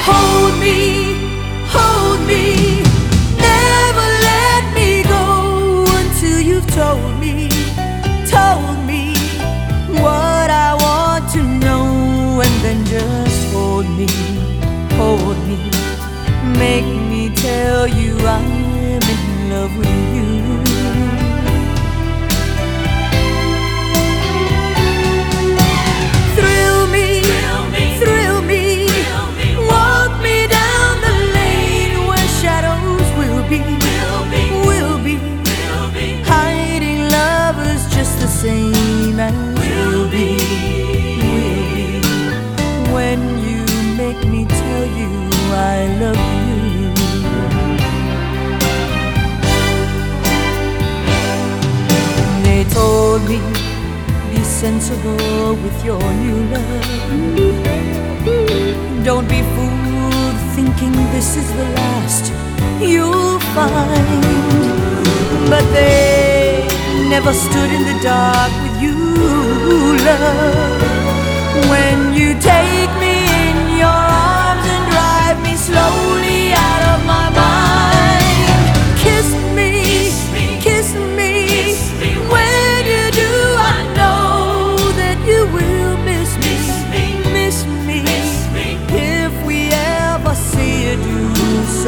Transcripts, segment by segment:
hold me, never let me go until you've told me what I want to know. And then just hold me, make me tell you I'm in love with you. Same as we'll be when you make me tell you I love you. They told me, be sensible with your new love. Don't be fooled thinking this is the last you'll find. But they never stood in the dark with you, love. When you take me in your arms and drive me slowly out of my mind. Kiss me, kiss me. When you do, I know that you will miss me. If we ever see you do, so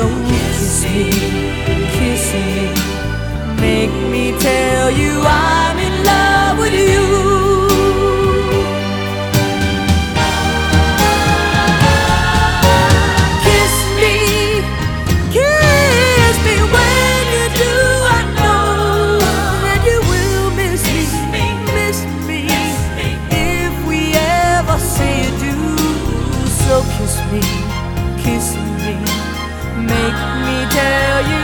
kiss me. Make me tell you I'm in love with you. Kiss me. When you do, I know that you will miss me. If we ever say you do, so kiss me. Make me tell you